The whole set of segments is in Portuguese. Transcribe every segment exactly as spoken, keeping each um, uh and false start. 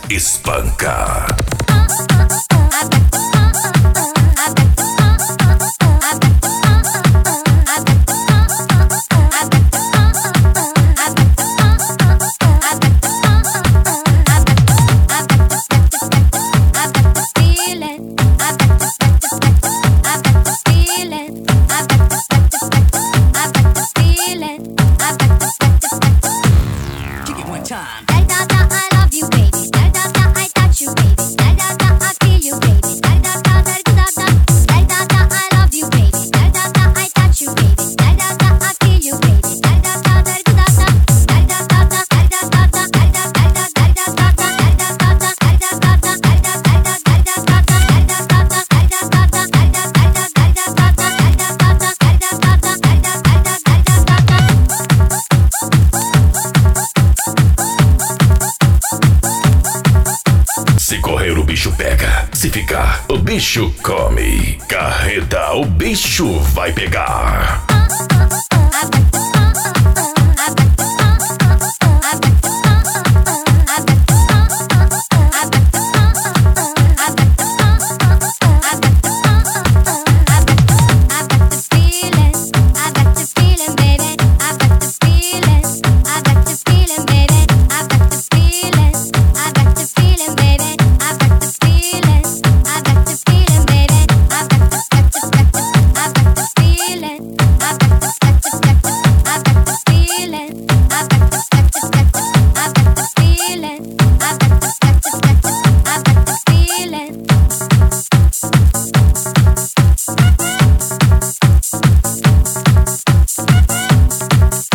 espanca. Se correr, o bicho pega. Se ficar, o bicho come. Carreta, o bicho vai pegar.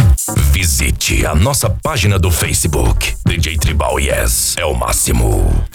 Visite a nossa página do Facebook. D J Tribal Yes é o máximo.